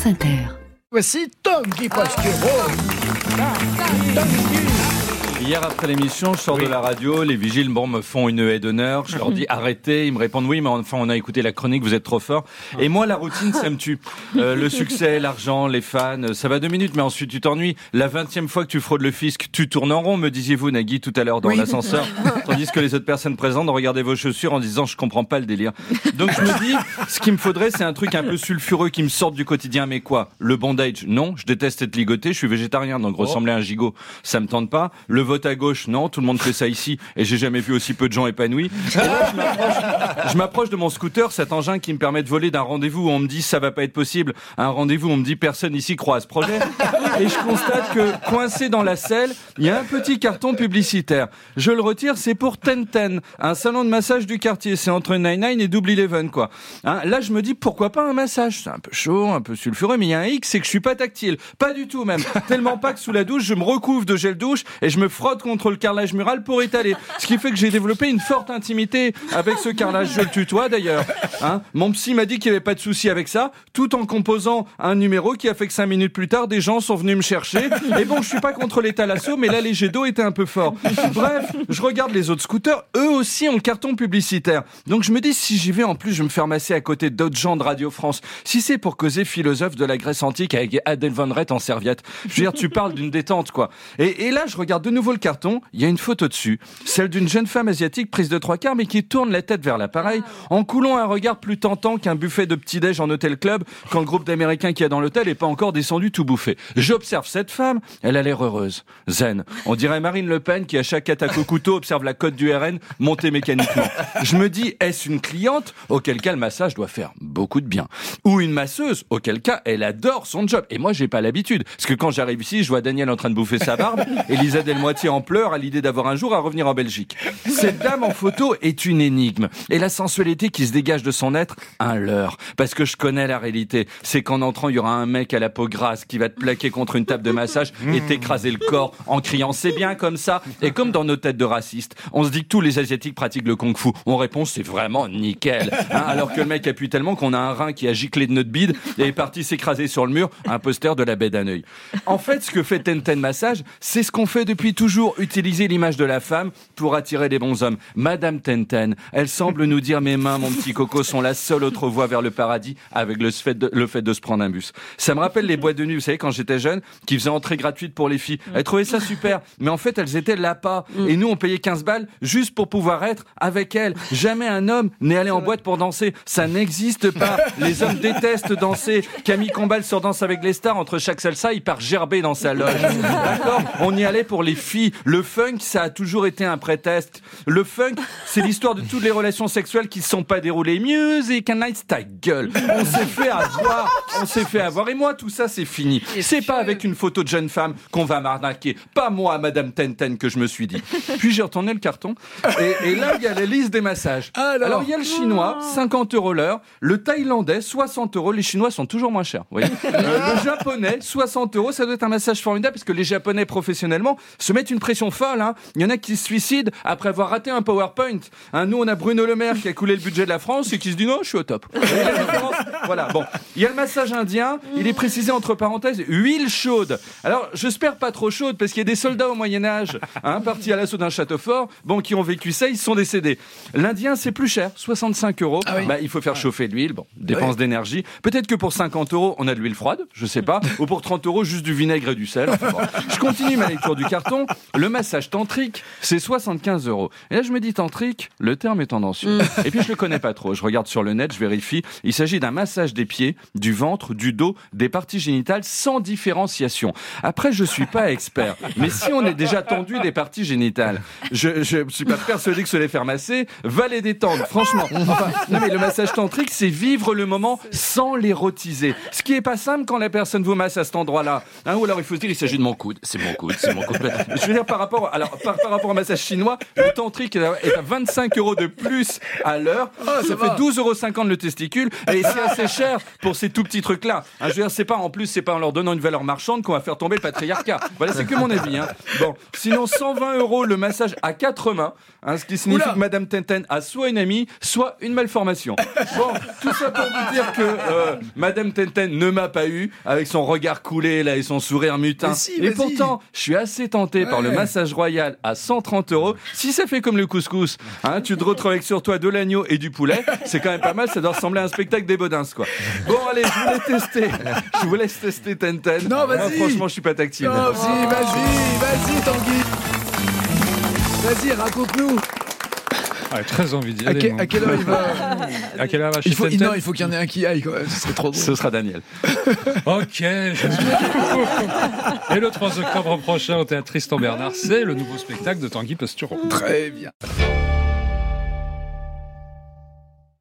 France Inter. Voici Tanguy Pasquero. Hier après l'émission, je sors de la radio, les vigiles me font une haie d'honneur, je leur dis arrêtez, ils me répondent oui mais enfin on a écouté la chronique, vous êtes trop fort. Et moi la routine ça me tue. Le succès, l'argent, les fans, ça va 2 minutes mais ensuite tu t'ennuies. La 20e fois que tu fraudes le fisc, tu tournes en rond, me disiez-vous Nagui tout à l'heure dans l'ascenseur. Tandis que les autres personnes présentes regardaient vos chaussures en disant je comprends pas le délire. Donc je me dis, ce qu'il me faudrait c'est un truc un peu sulfureux qui me sorte du quotidien, mais quoi? Le bondage? Non, je déteste être ligoté, je suis végétarien donc ressembler à un gigot, ça me tente pas. Le vote à gauche? Non, tout le monde fait ça ici et j'ai jamais vu aussi peu de gens épanouis. Et là, je m'approche de mon scooter, cet engin qui me permet de voler d'un rendez-vous où on me dit ça va pas être possible, à un rendez-vous où on me dit personne ici croit à ce projet. Et je constate que coincé dans la selle, il y a un petit carton publicitaire. Je le retire, c'est pour Ten, un salon de massage du quartier. C'est entre 99 et Double Eleven, quoi. Là, je me dis pourquoi pas un massage. C'est un peu chaud, un peu sulfureux, mais il y a un hic, c'est que je suis pas tactile. Pas du tout même. Tellement pas que sous la douche, je me recouvre de gel douche et je me frotte contre le carrelage mural pour étaler. Ce qui fait que j'ai développé une forte intimité avec ce carrelage. Je le tutoie d'ailleurs. Mon psy m'a dit qu'il n'y avait pas de souci avec ça, tout en composant un numéro qui a fait que 5 minutes plus tard, des gens sont venus me chercher. Et bon, je suis pas contre les thalassos, mais là, les jets d'eau étaient un peu forts. Bref, je regarde les autres scooters, eux aussi ont le carton publicitaire. Donc je me dis, si j'y vais, en plus, je vais me faire masser à côté d'autres gens de Radio France. Si c'est pour causer philosophe de la Grèce antique avec Adèle Van Rett en serviette. Je veux dire, tu parles d'une détente, quoi. Et là, je regarde de nouveau le carton, il y a une photo dessus, celle d'une jeune femme asiatique prise de 3/4, mais qui tourne la tête vers l'appareil, en coulant un regard plus tentant qu'un buffet de petit-déj en hôtel club, quand le groupe d'Américains qu'il y a dans l'hôtel n'est pas encore descendu tout bouffé. J'observe cette femme, elle a l'air heureuse, zen. On dirait Marine Le Pen qui, à chaque attaque au couteau, observe la cote du RN monter mécaniquement. Je me dis, est-ce une cliente, auquel cas le massage doit faire beaucoup de bien? Ou une masseuse, auquel cas elle adore son job? Et moi, j'ai pas l'habitude. Parce que quand j'arrive ici, je vois Daniel en train de bouffer sa barbe, et Lisa Delmoitier en pleurs à l'idée d'avoir un jour à revenir en Belgique. Cette dame en photo est une énigme. Et la sensualité qui se dégage de son être, un leurre. Parce que je connais la réalité. C'est qu'en entrant, il y aura un mec à la peau grasse qui va te plaquer contre une table de massage et t'écraser le corps en criant « c'est bien comme ça ». Et comme dans nos têtes de racistes, on se dit que tous les Asiatiques pratiquent le kung-fu. On répond « c'est vraiment nickel ». Alors que le mec appuie tellement qu'on a un rein qui a giclé de notre bide et est parti s'écraser sur le mur, un poster de la baie d'Hanoï. En fait, ce que fait Ten Massage, c'est ce qu'on fait depuis toujours, utiliser l'image de la femme pour attirer les bons hommes. Madame Ten, elle semble nous dire « mes mains, mon petit coco, sont la seule autre voie vers le paradis » avec le fait de se prendre un bus. Ça me rappelle les boîtes de nuit, vous savez, quand j'étais jeune, qui faisaient entrée gratuite pour les filles. Elles trouvaient ça super, mais en fait, elles étaient l'appât. Et nous, on payait 15 balles juste pour pouvoir être avec elles. Jamais un homme n'est allé en boîte pour danser. Ça n'existe pas. Les hommes détestent danser. Camille Combal sur Danse avec les stars. Entre chaque salsa, il part gerber dans sa loge. D'accord ? On y allait pour les filles. Le funk, ça a toujours été un prétexte. Le funk, c'est l'histoire de toutes les relations sexuelles qui ne sont pas déroulées. Music and Night, ta gueule. On s'est fait avoir. Et moi, tout ça, c'est fini. C'est pas avec une photo de jeune femme qu'on va m'arnaquer. Pas moi, Madame Ten, que je me suis dit. Puis j'ai retourné le carton. Et là, il y a la liste des massages. Alors, il y a le chinois, 50 € l'heure. Le thaïlandais, 60 €. Les chinois sont toujours moins chers. Vous voyez. Le japonais, 60 €. Ça doit être un massage formidable parce que les japonais, professionnellement, se mettent une pression folle. Il y en a qui se suicident après avoir raté un PowerPoint. Nous, on a Bruno Le Maire qui a coulé le budget de la France et qui se dit non, je suis au top. Voilà. Bon. Il y a le massage indien. Il est précisé entre parenthèses, huile chaude. Alors, j'espère pas trop chaude parce qu'il y a des soldats au Moyen-Âge, partis à l'assaut d'un château fort, qui ont vécu ça, ils sont décédés. L'Indien, c'est plus cher, 65 €. Il faut faire chauffer l'huile, dépense d'énergie. Peut-être que pour 50 €, on a de l'huile froide, je sais pas. Ou pour 30 €, juste du vinaigre et du sel. Je continue ma lecture du carton. Le massage tantrique, c'est 75 €. Et là, je me dis tantrique, le terme est tendancieux. Et puis, je le connais pas trop. Je regarde sur le net, je vérifie. Il s'agit d'un massage des pieds, du ventre, du dos, des parties génitales sans différenciation. Après, je suis pas expert, mais si on est déjà tendu des parties génitales, je suis pas persuadé que se les faire masser va les détendre, franchement. Non mais le massage tantrique, c'est vivre le moment sans l'érotiser. Ce qui est pas simple quand la personne vous masse à cet endroit-là. Ou alors il faut se dire, il s'agit de mon coude, c'est mon coude. Je veux dire, par rapport au massage chinois, le tantrique est à 25 € de plus à l'heure. Ça fait 12,50 € le testicule. Et c'est assez cher pour ces tout petits trucs-là. Je veux dire, c'est pas en leur donnant une valeur marchande qu'on va faire tomber le patriarcat. Voilà, c'est que mon avis. Bon, sinon 120 € le massage à 4 mains, ce qui signifie que Madame Tenten a soit une amie, soit une malformation. Bon, tout ça pour vous dire que Madame Tenten ne m'a pas eu avec son regard coulé là et son sourire mutin. Et pourtant, je suis assez tenté par le massage royal à 130 €. Si ça fait comme le couscous, tu te retrouves avec sur toi de l'agneau et du poulet, c'est quand même pas mal. Ça doit ressembler à un spectacle des Bodins, quoi. Bon, allez, je vous laisse tester Tenten. Non, vas-y. Moi, franchement, je suis pas tactile. Non, vas-y, Tanguy. Vas-y, raconte-nous. Très envie d'y aller. À quelle heure il va À quelle heure va chez Tenten ? Non, il faut qu'il y en ait un qui aille, quand même. Ce serait trop drôle. Ce sera Daniel. Ok. Et le 3 octobre prochain au Théâtre Tristan Bernard, c'est le nouveau spectacle de Tanguy Postureau. Très bien.